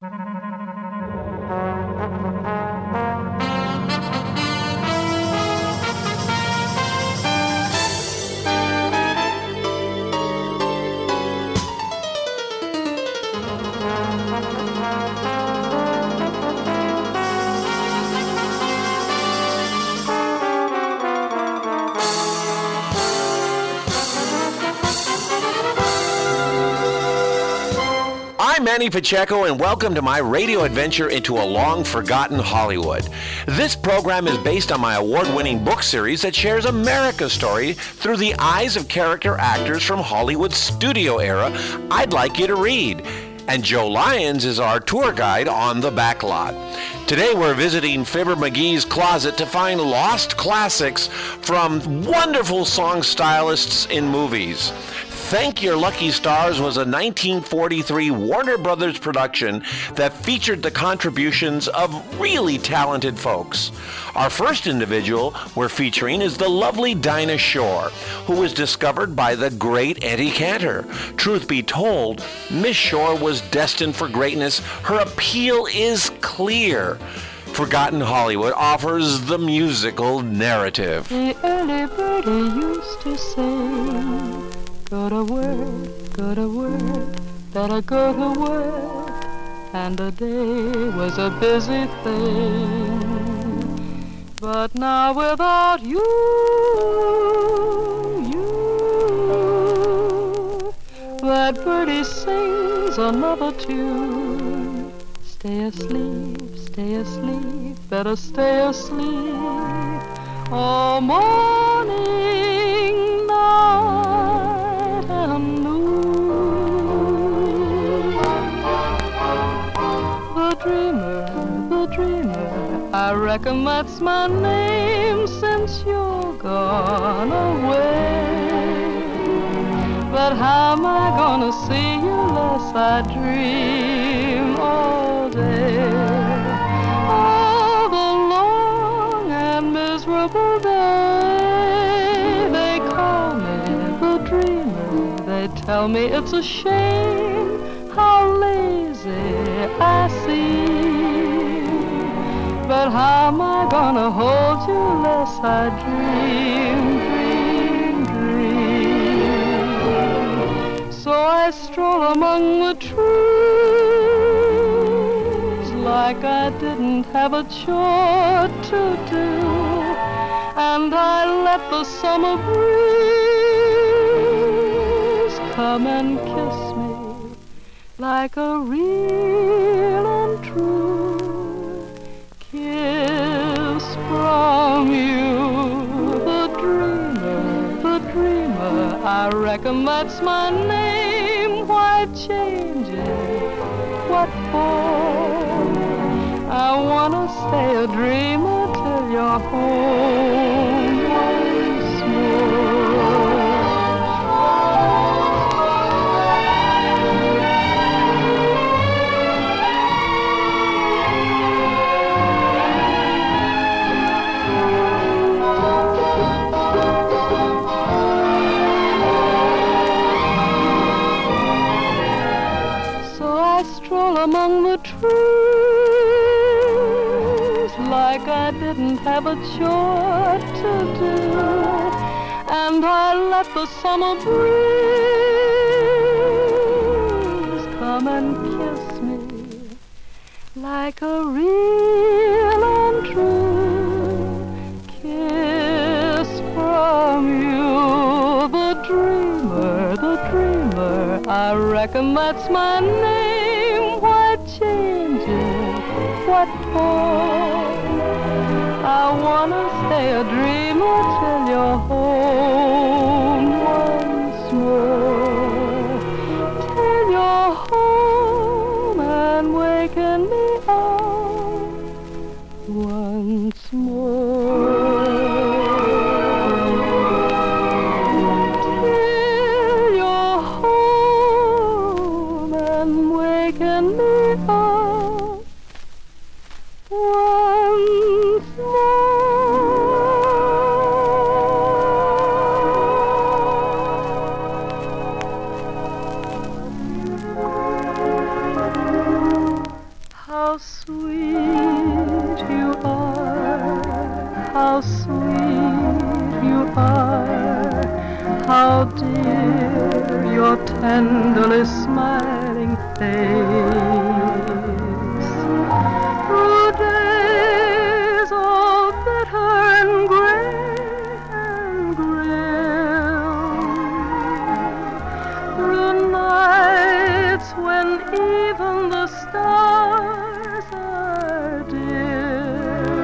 I'm Manny Pacheco, and welcome to my radio adventure into a long-forgotten Hollywood. This program is based on my award-winning book series that shares America's story through the eyes of character actors from Hollywood's studio era I'd like you to read. And Joe Lyons is our tour guide on the backlot. Today we're visiting Fibber McGee's closet to find lost classics from wonderful song stylists in movies. Thank Your Lucky Stars was a 1943 Warner Brothers production that featured the contributions of really talented folks. Our first individual we're featuring is the lovely Dinah Shore, who was discovered by the great Eddie Cantor. Truth be told, Miss Shore was destined for greatness. Her appeal is clear. Forgotten Hollywood offers the musical narrative. The early birdie used to sing, go to work, better go to work. And a day was a busy thing. But now without you, that birdie sings another tune. Stay asleep, better stay asleep all morning, night, and noon. The dreamer, I reckon that's my name since you're gone away. But how am I gonna see you unless I dream all day? All the long and miserable day. They call me the dreamer. They tell me it's a shame how lazy I seem. But how am I gonna hold you unless I dream? So I stroll among the trees like I didn't have a chore to do, and I let the summer breeze come and kiss me like a real and true kiss from you. The dreamer, I reckon that's my name. Why change it? What for? I wanna stay a dreamer till you're home once more. Among the trees like I didn't have a chore to do, and I let the summer breeze come and kiss me like a real and true kiss from you. The dreamer, I reckon that's my name. Why change it? What for? I wanna stay a dreamer till you're home once more. Till you're home and waking me up once more. Till you're home and waking me up once more. How sweet you are, how sweet you are, how dear your tenderly smiling face. Through days all bitter and gray and grim, through nights when even the stars are dim,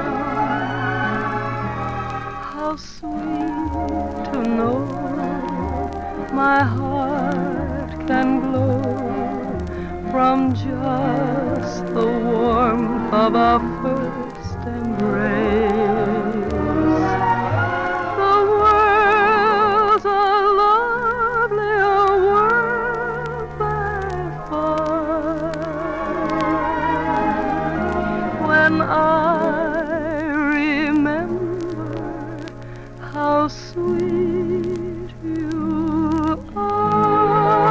how sweet to know my heart can glow from just the warmth of our first embrace. The world's a lovelier world by far when I remember how sweet you are.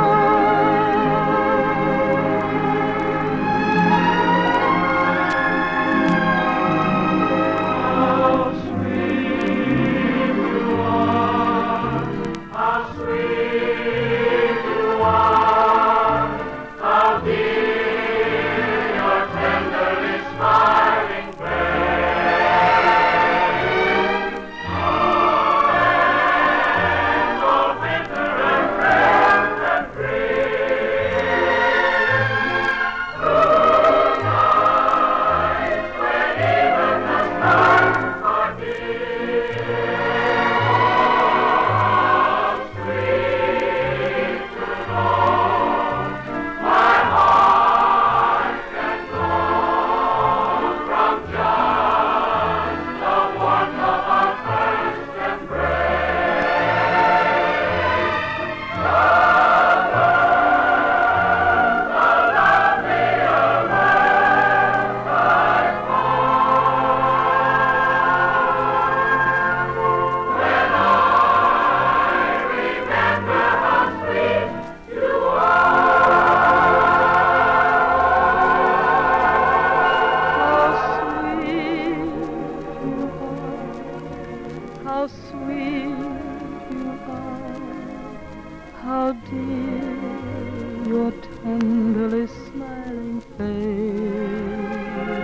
How sweet you are, how dear your tenderly smiling face.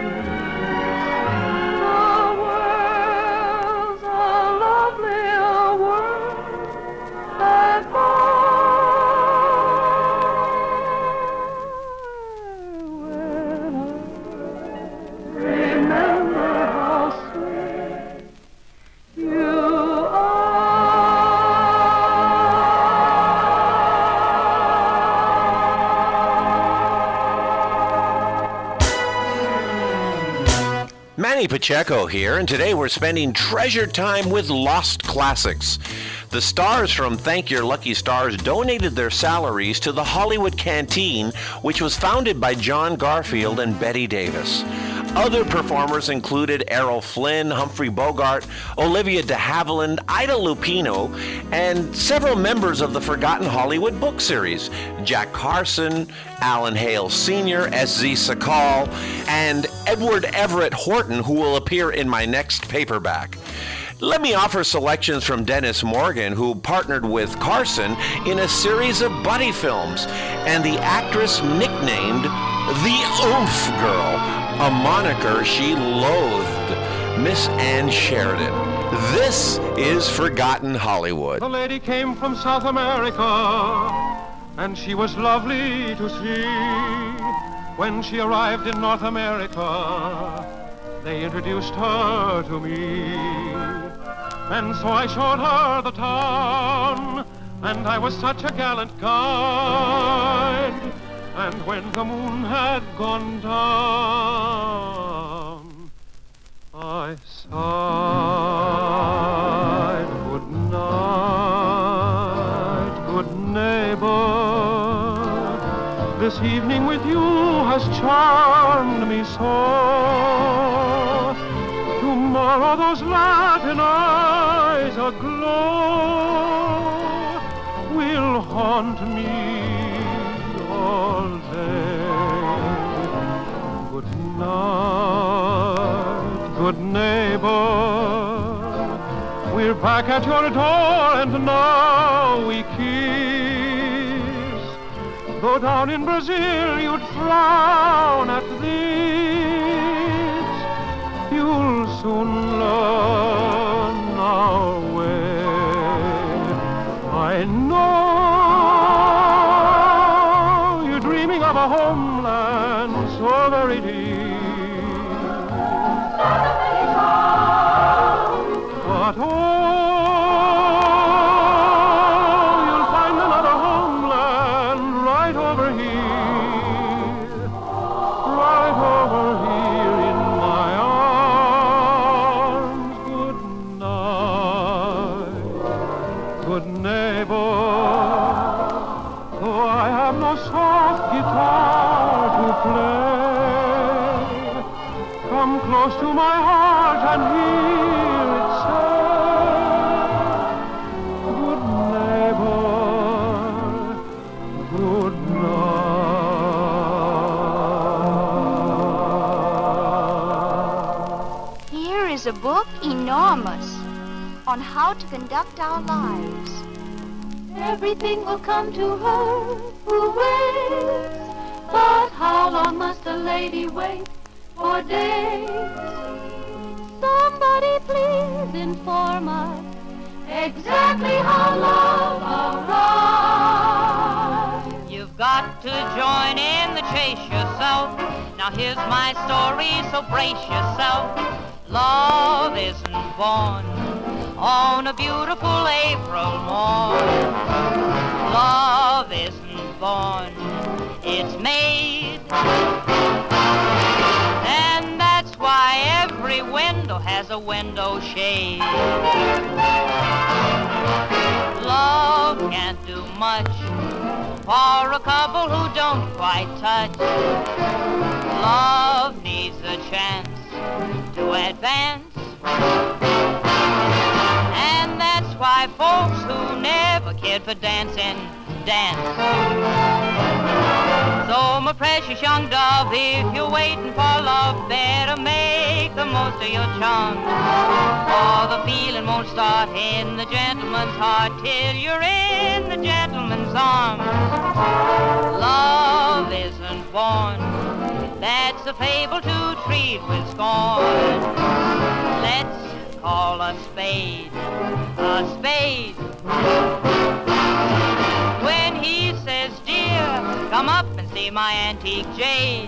The world's a lovelier world by far when I remember how sweet you Manny Pacheco here, and today we're spending treasure time with Lost Classics. The stars from Thank Your Lucky Stars donated their salaries to the Hollywood Canteen, which was founded by John Garfield and Betty Davis. Other performers included Errol Flynn, Humphrey Bogart, Olivia de Havilland, Ida Lupino, and several members of the Forgotten Hollywood book series, Jack Carson, Alan Hale Sr., S.Z. Sakal, and Edward Everett Horton, who will appear in my next paperback. Let me offer selections from Dennis Morgan, who partnered with Carson in a series of buddy films, and the actress nicknamed the Oomph Girl, a moniker she loathed, Miss Ann Sheridan. This is Forgotten Hollywood. The lady came from South America, and she was lovely to see. When she arrived in North America, they introduced her to me. And so I showed her the town, and I was such a gallant guide. And when the moon had gone down, I sighed, good night, good neighbor. This evening with you has charmed me so. Tomorrow those Latin eyes aglow will haunt me all day. Good night, good neighbor. We're back at your door and now we kiss. Though down in Brazil you'd frown at this, you'll soon learn our way. I know you're dreaming of a homeland so very deep. But oh, you'll find another homeland right over here in my arms. Good night, good neighbor. Though I have no soft guitar to play, come close to my heart and hear it say, good neighbor, good night. Here is a book enormous on how to conduct our lives. Everything will come to her who waits, but how long must a lady wait for days? Somebody please inform us exactly how love arrives. You've got to join in the chase yourself. Now here's my story, so brace yourself. Love isn't born on a beautiful April morn. Love isn't born, it's made. And that's why every window has a window shade. Love can't do much for a couple who don't quite touch. Love needs a chance to advance. And that's why folks who never cared for dancing dance. So my precious young dove, if you're waiting for love, better make the most of your charm. For the feeling won't start in the gentleman's heart till you're in the gentleman's arms. Love isn't born, that's a fable to treat with scorn. Let's call a spade a spade. When he says, dear, come up and see my antique jade.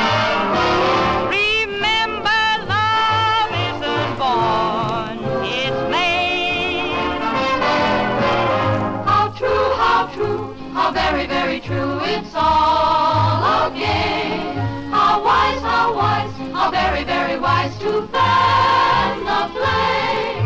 Remember, love isn't born, it's made. How true, how very, very true, it's all a game. How wise, how very, very wise to fan the flame.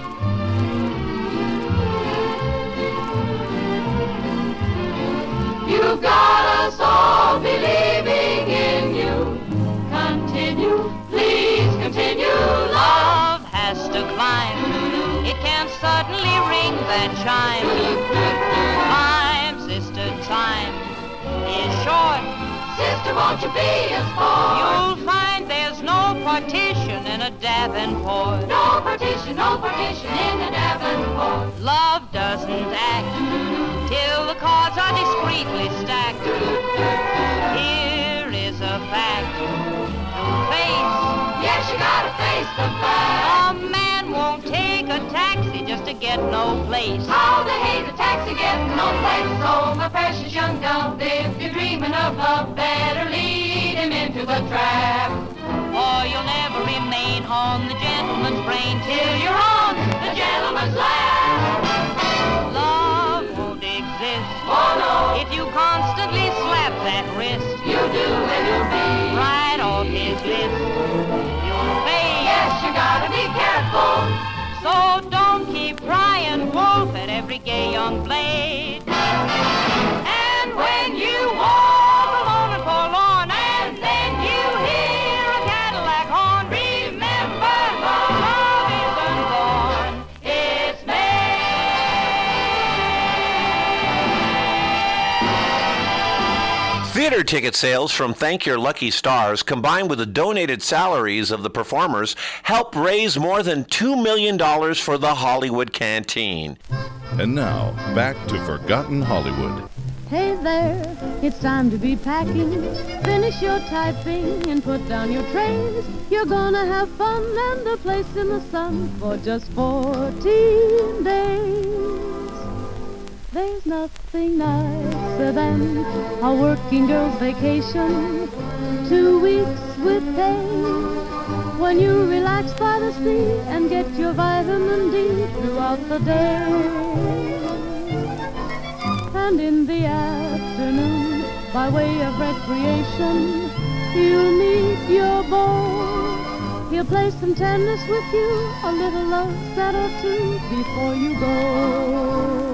You've got us all believing in you. Continue, please continue. Love has to climb, it can't suddenly ring that chime. Time, sister, time is short. Sister, won't you be a sport? You'll find there's no partition in a Davenport. No partition in a Davenport. Love doesn't act till the cards are discreetly stacked. Here is a fact to face. Yes, you gotta face the fact. A man won't take a taxi just to get no place. How they hate a taxi getting no place. So my precious young dove, if you're dreaming of love, better lead him into the trap. Or you'll never remain on the gentleman's brain Till you're on the gentleman's lap. Love won't exist Oh no, if you constantly slap that wrist. you do and you'll be Right off his list, you'll fade. Yes, you gotta be careful. So don't keep crying wolf at every gay young blade. And when you walk alone and forlorn, and then you hear a Cadillac horn, remember love isn't born, it's made. Theater ticket sales from Thank Your Lucky Stars, combined with the donated salaries of the performers, helped raise more than $2 million for the Hollywood Canteen. And now, back to Forgotten Hollywood. Hey there, it's time to be packing. Finish your typing and put down your trays. You're gonna have fun and a place in the sun for just 14 days. There's nothing nicer than a working girl's vacation. 2 weeks with pay, when you relax by the sea and get your vitamin D throughout the day. And in the afternoon, by way of recreation, you'll meet your boy. He'll play some tennis with you, a little love set or two before you go.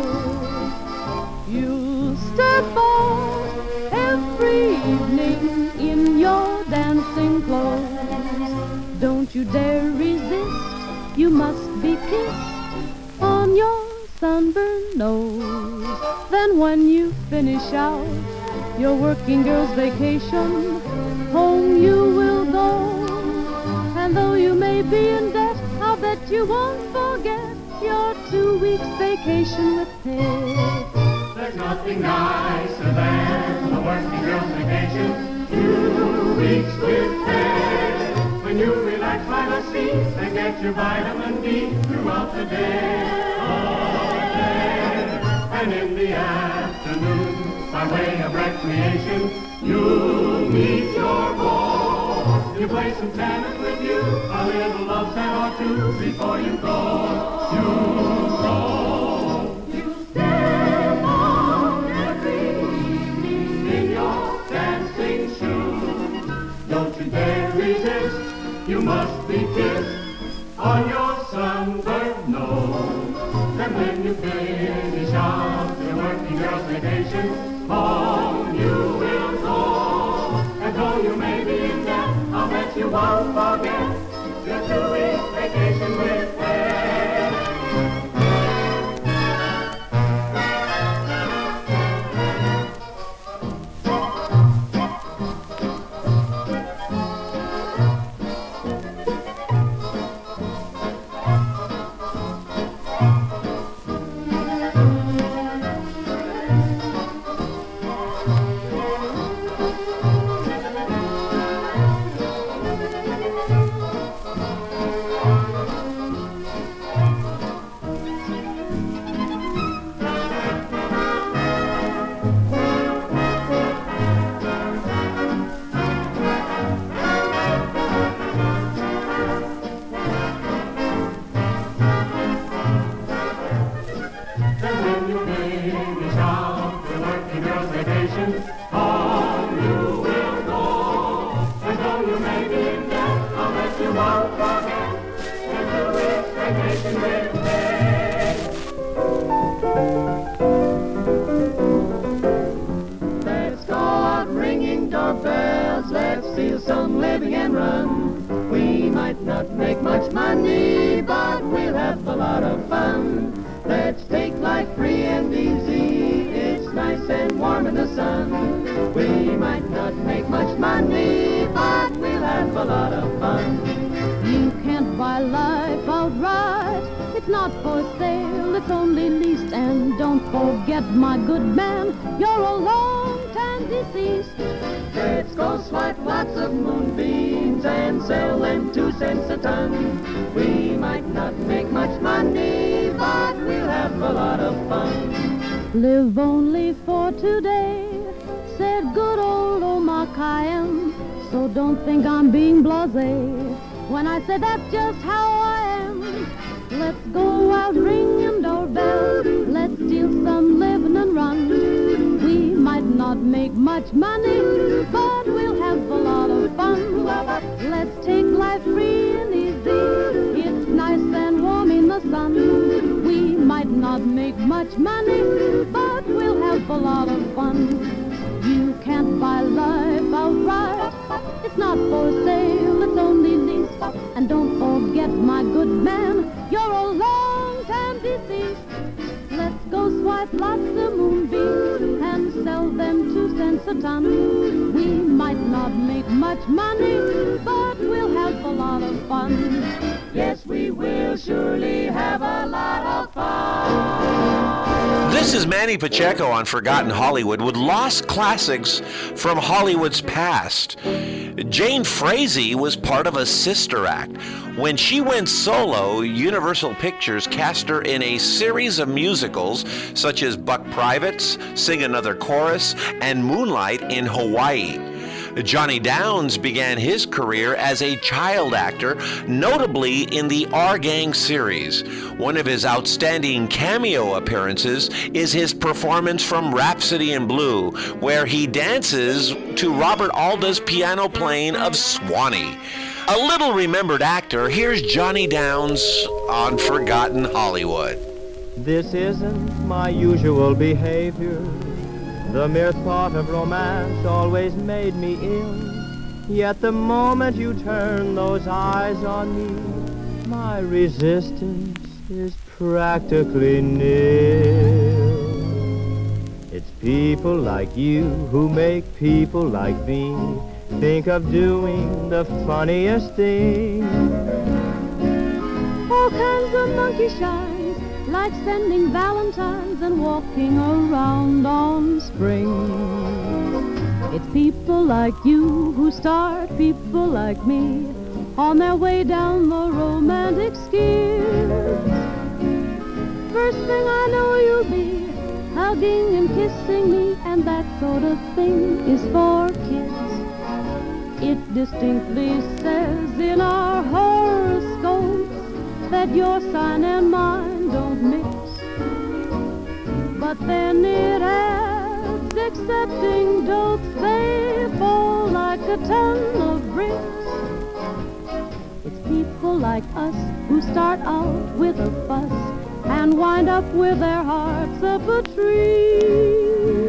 You'll step out every evening in your dancing clothes. Don't you dare resist, you must be kissed on your sunburned nose. Then when you finish out your working girl's vacation, home you will go. And though you may be in debt, I'll bet you won't forget your 2 weeks vacation with pay. There's nothing nicer than a working girl's vacation. 2 weeks with pay, when you relax by the sea and get your vitamin D throughout the day. And in the afternoon, by way of recreation, you'll meet your boy. You play some tennis with you, a little love set or two before you go. You'll go. You step on every evening in your dancing shoes. Don't you dare resist, you must be kissed on your sunburned nose. And when you finish out your working girl's vacation, home you will go. And though you may be in debt, I'll bet you won't forget your 2 weeks vacation with pay. Let's go out ringing doorbells, let's steal some living and run. We might not make much money, but we'll have a lot of fun. Let's take life free and easy, it's nice and warm in the sun. We might not make much money, but we'll have a lot of fun. You can't buy life outright, it's not for sale, it's only leased. And don't forget, my good man, you're a long time deceased. Let's go swipe lots of moonbeams and sell them 2 cents a ton. We might not make much money, but we'll have a lot of fun. Live only for today, said good old Omar Khayyam. So don't think I'm being blasé when I say that's just how I am. Let's go out ringing doorbells, let's steal some living and run. We might not make much money, but we'll have a lot of fun. Let's take life free and easy, it's nice and warm in the sun. We might not make much money, but we'll have a lot of fun. You can't buy life outright, it's not for sale, it's only leased. And don't forget, my good man, you're a long time deceased. Let's go swipe lots of moonbeams and sell them 2 cents a ton. We might not make much money, but we'll have a lot of fun. Yes, we will surely have a lot of fun. This is Manny Pacheco on Forgotten Hollywood with lost classics from Hollywood's past. Jane Frazee was part of a sister act. When she went solo, Universal Pictures cast her in a series of musicals such as Buck Privates, Sing Another Chorus, and Moonlight in Hawaii. Johnny Downs began his career as a child actor, notably in the Our Gang series. One of his outstanding cameo appearances is his performance from Rhapsody in Blue, where he dances to Robert Alda's piano playing of Swanee. A little remembered actor, here's Johnny Downs on Forgotten Hollywood. This isn't my usual behavior. The mere thought of romance always made me ill. Yet the moment you turn those eyes on me, my resistance is practically nil. It's people like you who make people like me think of doing the funniest thing. All kinds of monkey shines, like sending valentines and walking around on springs. It's people like you who start people like me on their way down the romantic skill. First thing I know you'll be hugging and kissing me, and that sort of thing is for kids. It distinctly says in our horoscopes that your sign and mine don't mix. But then it adds, accepting dopes, they fall like a ton of bricks. It's people like us who start out with a fuss and wind up with their hearts up a tree.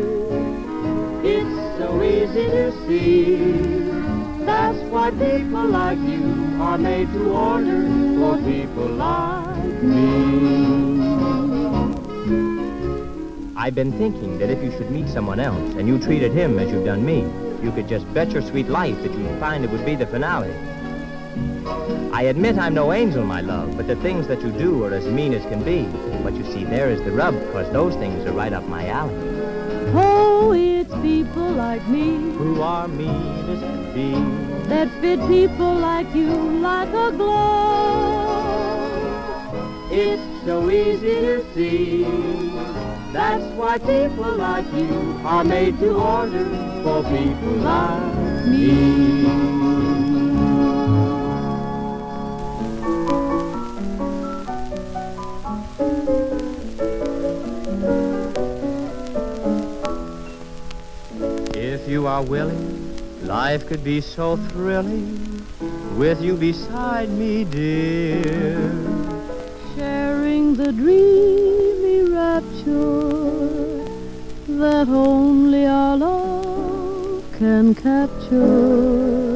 It's so easy to see. That's why people like you are made to order for people like me. I've been thinking that if you should meet someone else and you treated him as you've done me, you could just bet your sweet life that you'd find it would be the finale. I admit I'm no angel, my love, but the things that you do are as mean as can be. But you see, there is the rub, because those things are right up my alley. Oh, it's people like me Who are mean as can be. that fit people like you like a glove. It's so easy to see. That's why people like you are made to order for people like me. If you are willing, life could be so thrilling with you beside me, dear. Sharing the dreamy rapture that only our love can capture.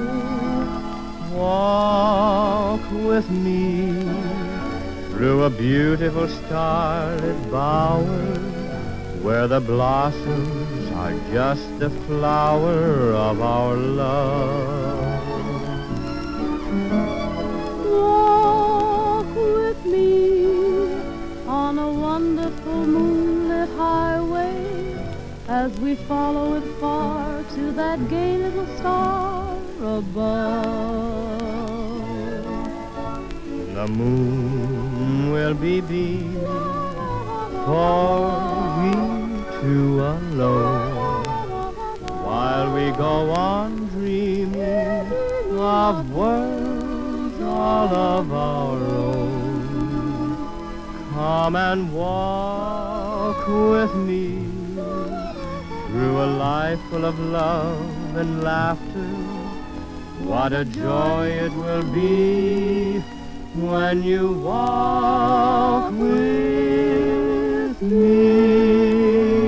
Walk with me through a beautiful starlit bower where the blossoms are just the flower of our love. Walk with me on a wonderful moonlit highway as we follow it far to that gay little star above. The moon will be beaming for we two alone while we go on dreaming of worlds all of our own. Come and walk with me through a life full of love and laughter. What a joy it will be when you walk with me.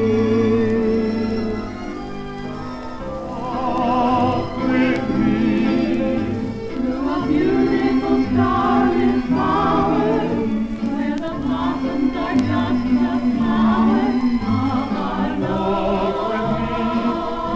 Walk with me through a beautiful starlit bower where the blossoms are just the flowers of our love.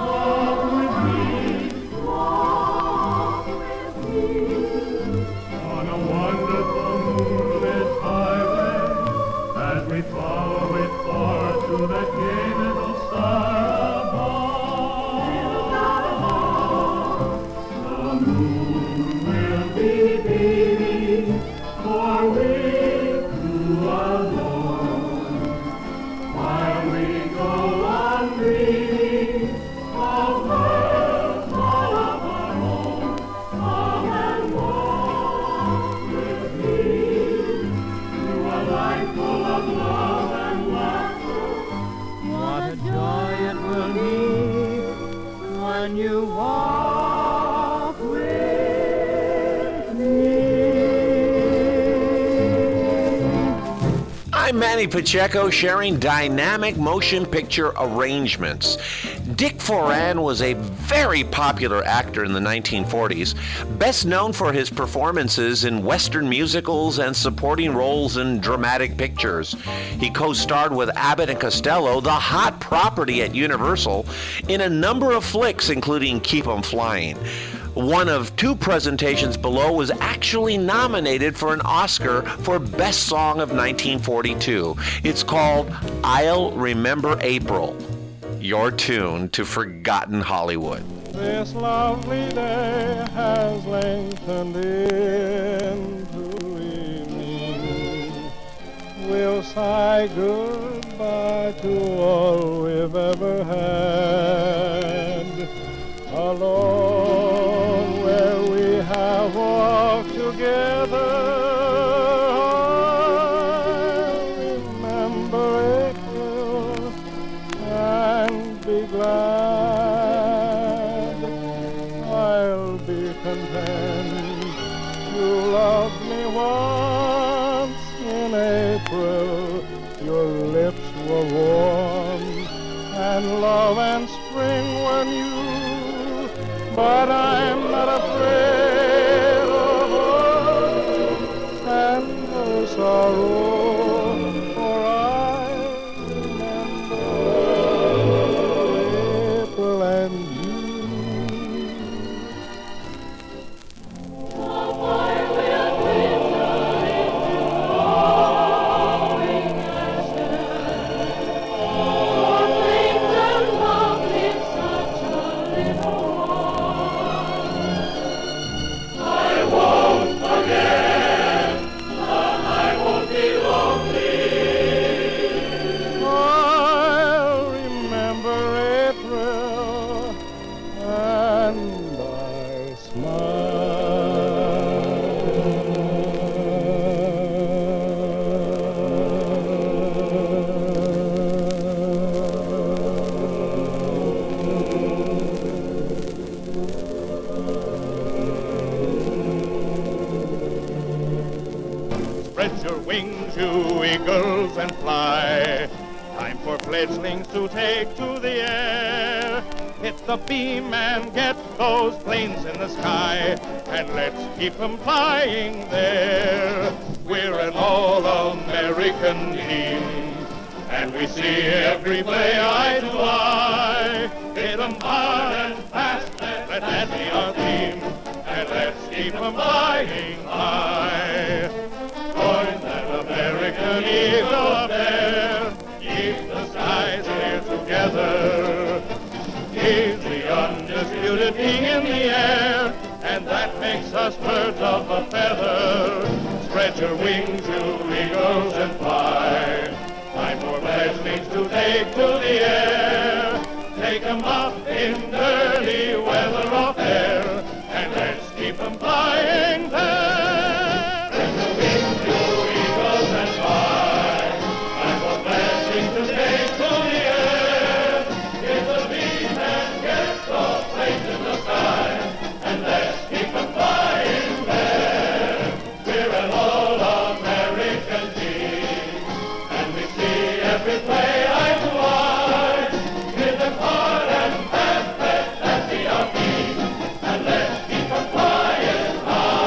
moon will be beaming, for we're two alone. While we go on dreaming of worlds all of our own, come and walk with me through a life full of love and laughter. What a joy it will be when you walk with me. I'm Manny Pacheco, sharing dynamic motion picture arrangements. Dick Foran was a very popular actor in the 1940s, best known for his performances in Western musicals and supporting roles in dramatic pictures. He co-starred with Abbott and Costello, the hot property at Universal, in a number of flicks, including Keep 'Em Flying. One of two presentations below was actually nominated for an Oscar for Best Song of 1942. It's called I'll Remember April. Your tune to Forgotten Hollywood. This lovely day has lengthened into evening. We'll say goodbye to all we've ever had. Alone where we have walked together, I'll remember April and be glad. I'll be content you loved me once in April. Your lips were warm and love and spring were new. But I'm not afraid of love and no sorrow, for I remember April and you. Spread your wings, you eagles, and fly. Time for fledglings to take to the air. Hit the beam and get those planes in the sky, and let's keep them flying there. We're an all-American team, and we see every play eye to eye. Hit them hard and fast, let that be our theme, and let's keep them flying high. Join that American eagle up there, keep the skies clear together. He's the undisputed king in the air, and that makes us birds of a feather. Spread your wings, you eagles, and fly. Time for fledglings to take to the air. Take 'em up in dirty weather off air, and let's keep 'em flying there. Spread your wings, you eagles, and fly. Time for fledglings to take to the air. Hit the beam and get those planes in the sky, and let's keep 'em flying there. We're an all-American team, and we see every play eye to eye. Hit them hard and fast, let that be our theme, and let's keep 'em flying high.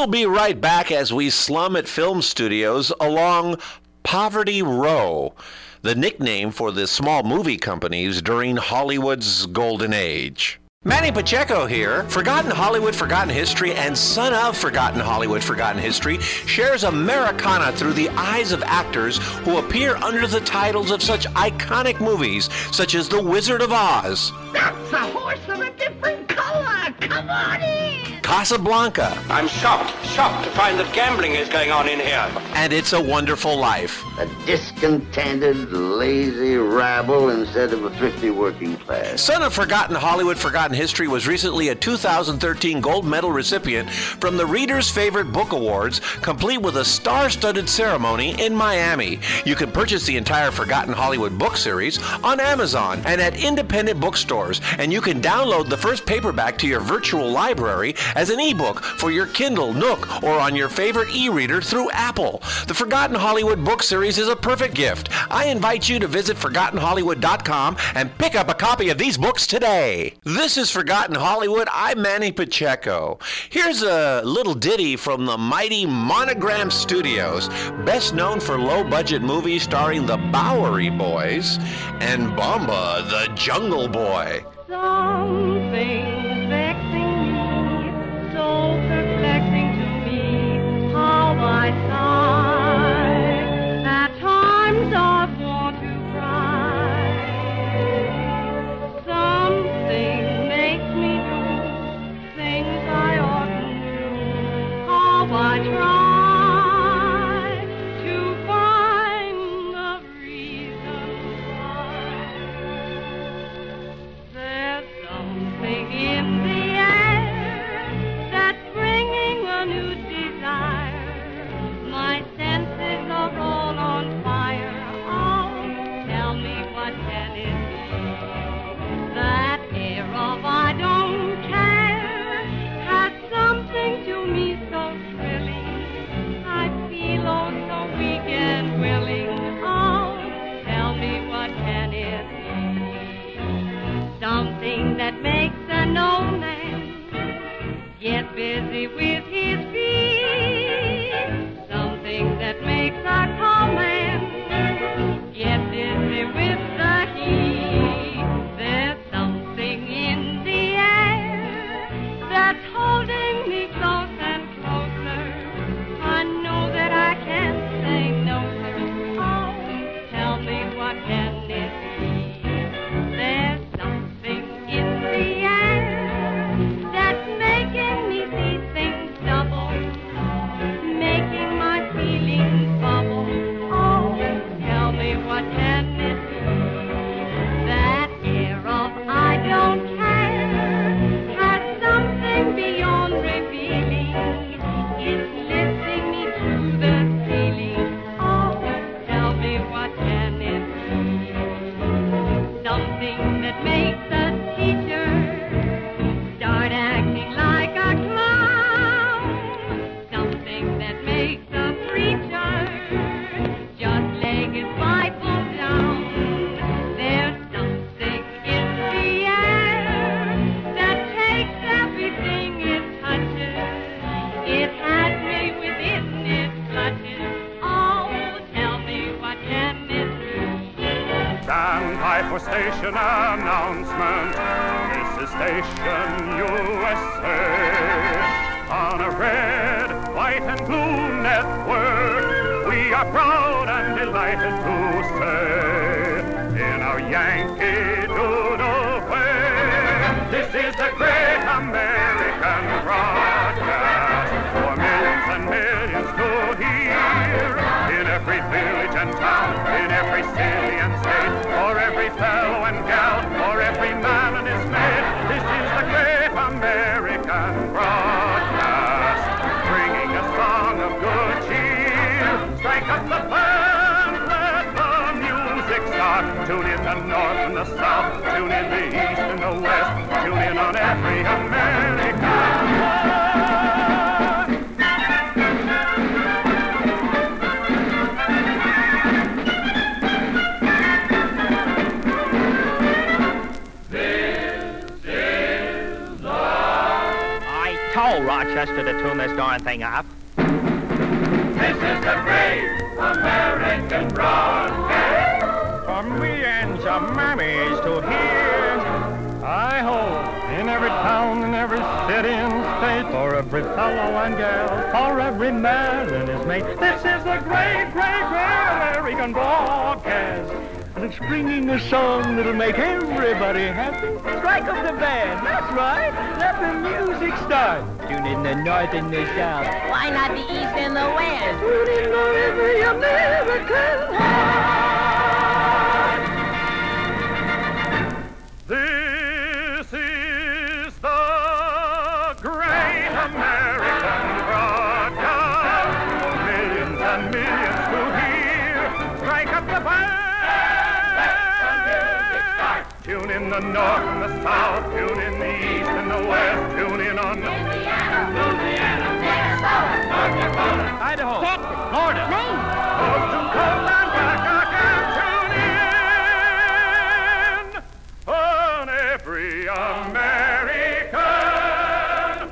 We'll be right back as we slum at film studios along Poverty Row, the nickname for the small movie companies during Hollywood's golden age. Manny Pacheco here. Forgotten Hollywood, Forgotten History, and son of Forgotten Hollywood, Forgotten History shares Americana through the eyes of actors who appear under the titles of such iconic movies such as The Wizard of Oz. That's a horse of a different color. Come on in. Casablanca. I'm shocked to find that gambling is going on in here. And It's a Wonderful Life. A discontented, lazy rabble instead of a thrifty working class. Son of Forgotten Hollywood, Forgotten History was recently a 2013 gold medal recipient from the Reader's Favorite Book Awards, complete with a star-studded ceremony in Miami. You can purchase the entire Forgotten Hollywood book series on Amazon and at independent bookstores, and you can download the first paperback to your virtual library as an ebook for your Kindle, Nook, or on your favorite e-reader through Apple. The Forgotten Hollywood book series is a perfect gift. I invite you to visit ForgottenHollywood.com and pick up a copy of these books today. This is Forgotten Hollywood. I'm Manny Pacheco. Here's a little ditty from the mighty Monogram Studios, best known for low-budget movies starring the Bowery Boys and Bomba the Jungle Boy. Something's vexing me, so perplexing to me, how I sigh. At times I want to cry. Something makes me do things I oughtn't do. How I try to find the reason why. There's something in the air that's bringing a new desire. My senses are all on fire. Oh, tell me what can it be? That air of I don't care has something to me so thrilling. I feel oh so weak and willing. Oh, tell me what can it be? Something that makes an old man get busy with his feet. Something that makes a tall man get busy with the heat. There's something in the air that's holding me close and closer. I know that I can't say no, sir. Oh, tell me what can it be? There's something in the air that's making me see things double, making my feelings bubble. Oh, tell me what can it be? That air of I don't care has something beyond revealing. It's lifting me to the ceiling. Oh, tell me what can it be? Something that makes a teacher start acting like a clown. Something that makes a preacher just lay his Bible down. There's something in the air that takes everything it touches. It has me within its clutches. Oh, tell me what can it be? Stand by for station announcement. This is Station USA. On a red, white, and blue network, we are proud and delighted to say, in our Yankee Doodle way, this is the great American broadcast for millions and millions to hear. In every village and town, in every city and state, for every fellow and gal, for every man and his mate, this is the great American broadcast, bringing a song of good cheer. Strike up the band, let the music start. Tune in the north and the south, tune in the east and the west, tune in on every American. told Rochester to tune this darn thing up. This is the great American broadcast. For millions of mammies to hear. I hope in every town, in every city and state, for every fellow and girl, for every man and his mate. This is the great, great, great American broadcast. And it's bringing a song that'll make everybody happy. Strike up the band, that's right. Let the music start. Tune in the north and the south. Why not the east and the west? Tune in for every American heart. This is the great American broadcast. Millions and millions to hear. Strike up the band. Tune in the north and the south. Tune in the east and the west. Tune in on Louisiana, Minnesota, North Dakota, Idaho, Texas, Florida, Maine. coast to coast and back again. Tune in on every American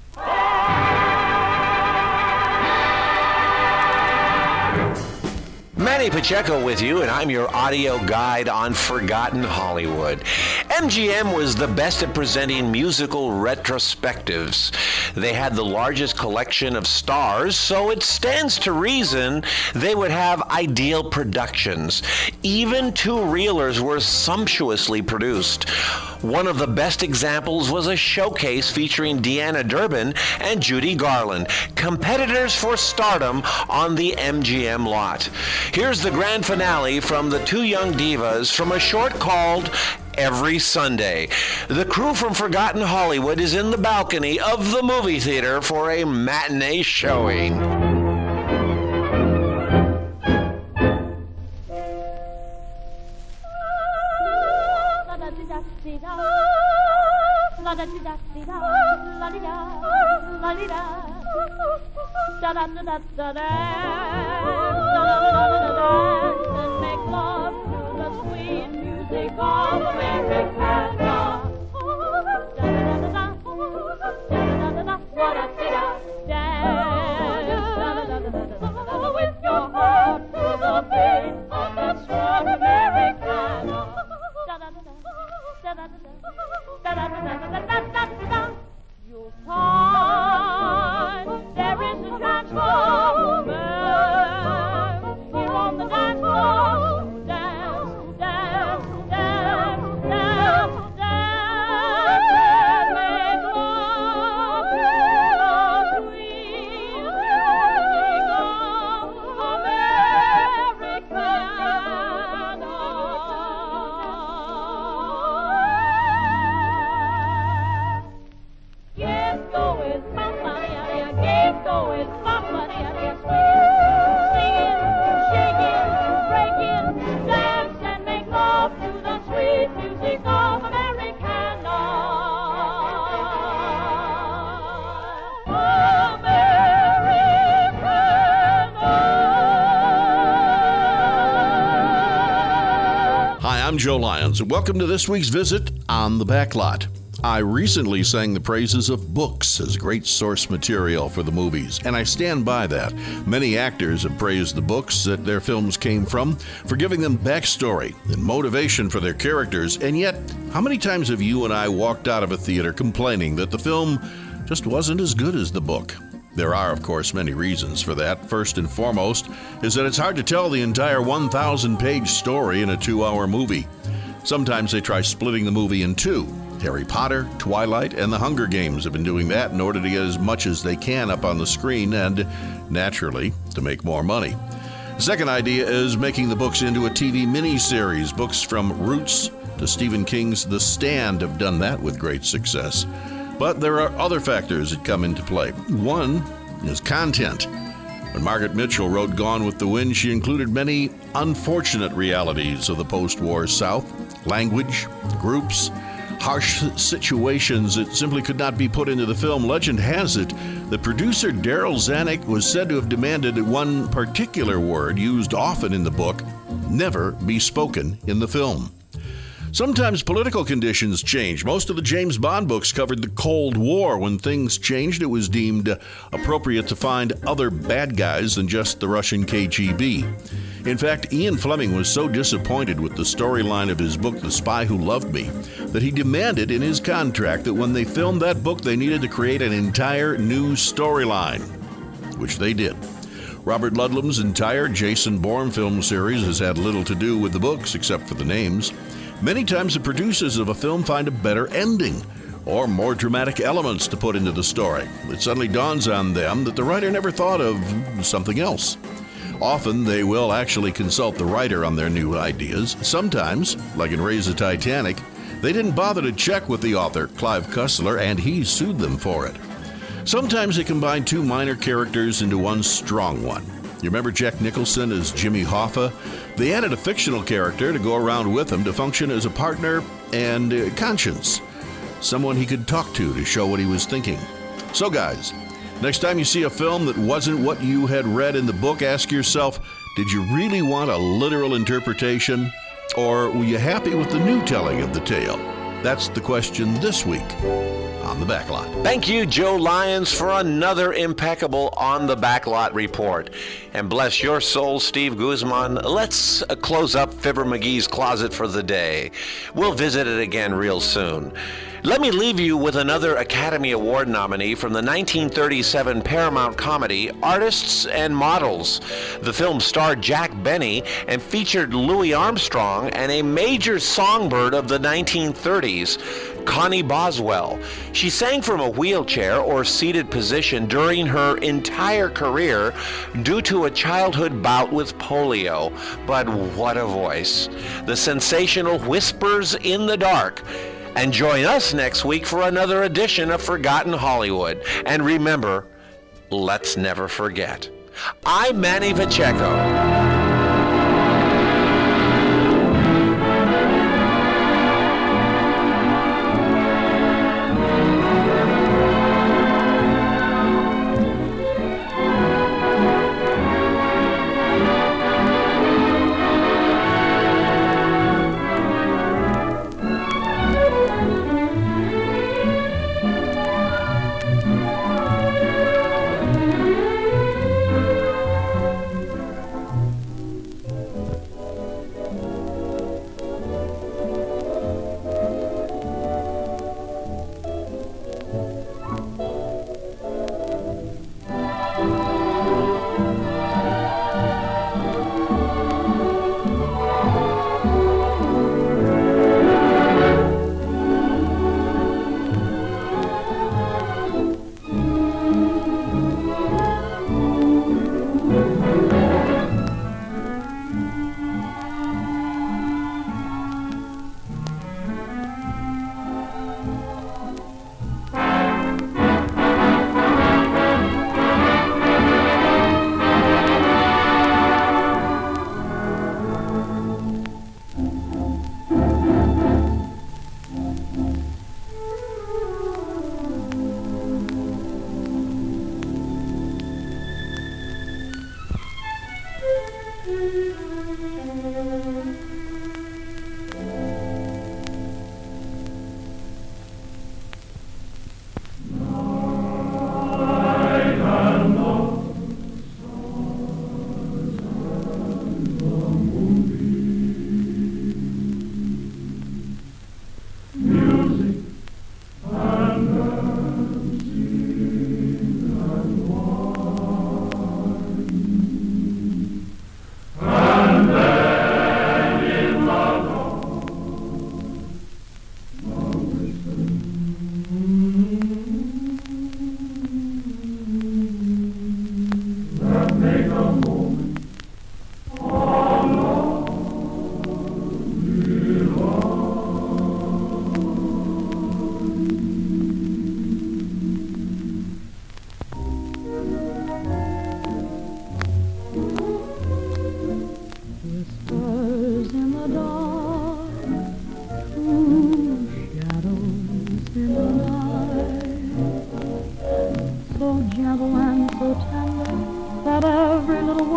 Manny Pacheco with you, and I'm your audio guide on Forgotten Hollywood. MGM was the best at presenting musical retrospectives. They had the largest collection of stars, so it stands to reason they would have ideal productions. Even two-reelers were sumptuously produced. One of the best examples was a showcase featuring Deanna Durbin and Judy Garland, competitors for stardom on the MGM lot. Here's the grand finale from the two young divas from a short called Every Sunday. The crew from Forgotten Hollywood is in the balcony of the movie theater for a matinee showing. Make love to the sweet music of Americana. Dance with your heart to the beat of that strong Americana. You'll find there is a chance for woman here on the dance floor. Dance, dance, dance, dance, dance, and make love to the sweet music of Americana. Get going, somebody out there. Get going, somebody out there. Singing, shaking, breaking, dance and make love to the sweet music of Americana. Hi, I'm Joe Lyons, and welcome to this week's visit on the Backlot. I recently sang the praises of books as great source material for the movies, and I stand by that. Many actors have praised the books that their films came from for giving them backstory and motivation for their characters, and yet, how many times have you and I walked out of a theater complaining that the film just wasn't as good as the book? There are, of course, many reasons for that. First and foremost is that it's hard to tell the entire 1,000-page story in a 2-hour movie. Sometimes they try splitting the movie in two. Harry Potter, Twilight, and The Hunger Games have been doing that in order to get as much as they can up on the screen and, naturally, to make more money. The second idea is making the books into a TV miniseries. Books from Roots to Stephen King's The Stand have done that with great success. But there are other factors that come into play. One is content. When Margaret Mitchell wrote Gone with the Wind, she included many unfortunate realities of the post-war South, language, groups, harsh situations that simply could not be put into the film. Legend has it that producer Daryl Zanuck was said to have demanded that one particular word used often in the book never be spoken in the film. Sometimes political conditions change. Most of the James Bond books covered the Cold War. When things changed, it was deemed appropriate to find other bad guys than just the Russian KGB. In fact, Ian Fleming was so disappointed with the storyline of his book, The Spy Who Loved Me, that he demanded in his contract that when they filmed that book, they needed to create an entire new storyline, which they did. Robert Ludlum's entire Jason Bourne film series has had little to do with the books except for the names. Many times the producers of a film find a better ending or more dramatic elements to put into the story. It suddenly dawns on them that the writer never thought of something else. Often they will actually consult the writer on their new ideas. Sometimes, like in Raise the Titanic, they didn't bother to check with the author, Clive Cussler, and he sued them for it. Sometimes they combine two minor characters into one strong one. You remember Jack Nicholson as Jimmy Hoffa? They added a fictional character to go around with him to function as a partner and conscience, someone he could talk to show what he was thinking. So guys, next time you see a film that wasn't what you had read in the book, ask yourself, did you really want a literal interpretation? Or were you happy with the new telling of the tale? That's the question this week on The Backlot. Thank you, Joe Lyons, for another impeccable On the Backlot report. And bless your soul, Steve Guzman. Let's close up Fibber McGee's closet for the day. We'll visit it again real soon. Let me leave you with another Academy Award nominee from the 1937 Paramount comedy Artists and Models. The film starred Jack Benny and featured Louis Armstrong and a major songbird of the 1930s, Connie Boswell. She sang from a wheelchair or seated position during her entire career due to a childhood bout with polio. But what a voice. The sensational Whispers in the Dark. And join us next week for another edition of Forgotten Hollywood. And remember, let's never forget. I'm Manny Pacheco.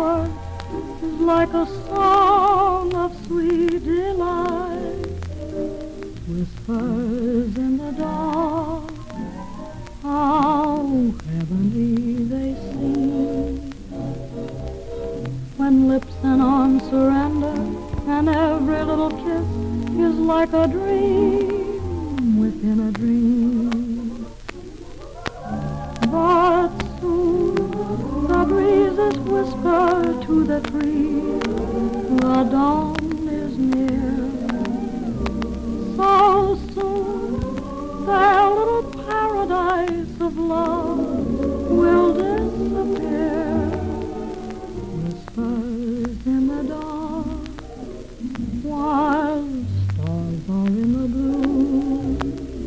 Like a song of sweet delight. whispers in the dark, how heavenly they seem, when lips and arms surrender, and every little kiss is like a dream within a dream. But soon the breezes whisper to the trees, the dawn is near. So soon their little paradise of love will disappear. Whispers in the dark, while stars are in the blue.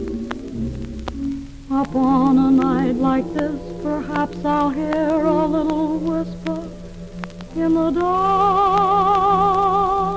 Upon a night like this, perhaps I'll hear a little whisper in the dark.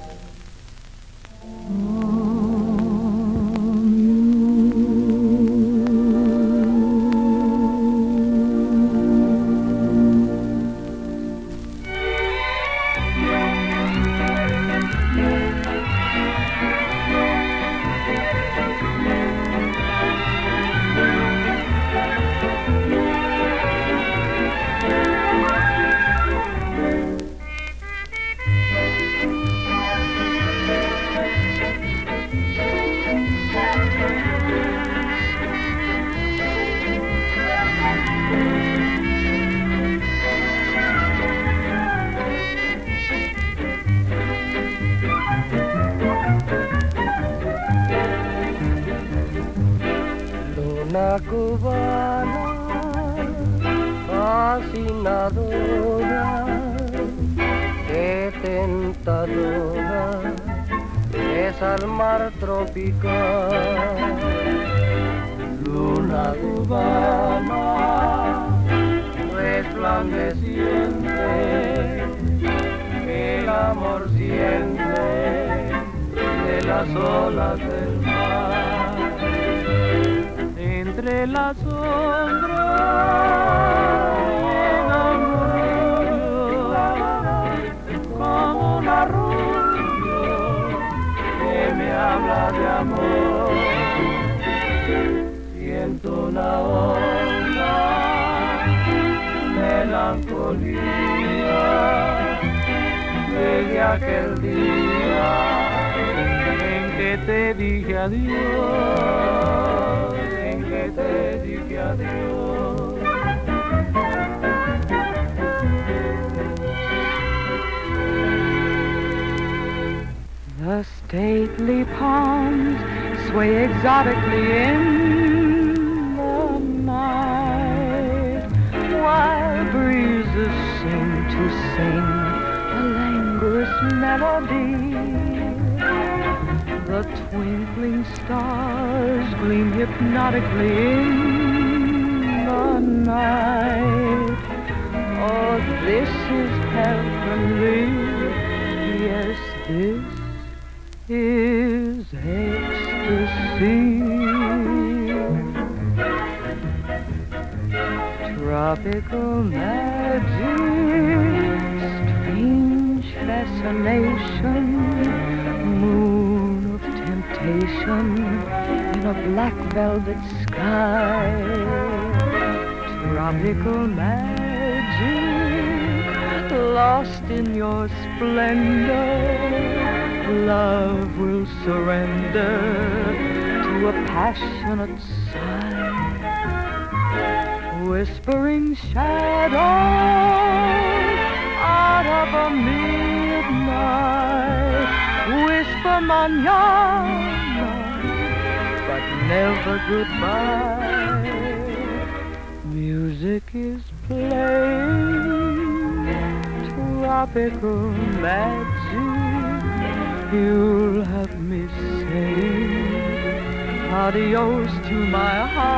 Luna cubana, fascinadora, qué tentadora es al mar tropical. Luna cubana, resplandeciente, el amor siente de las olas del mar. Entre las sombras como un arrullo que me habla de amor. Siento una onda, melancolía, desde aquel día en que te dije adiós. Te dije adiós. The stately palms sway exotically in the night, while breezes seem to sing a languorous melody. The twinkling stars gleam hypnotically in the night. Oh, this is heavenly. Yes, this is ecstasy. Tropical magic, strange fascination, moon of temptation in a black velvet sky. Tropical magic, lost in your splendor, love will surrender to a passionate sigh. Whispering shadows out of a midnight, whisper mañana, but never goodbye. Music is playing, tropical magic. You'll have me saying adios to my heart.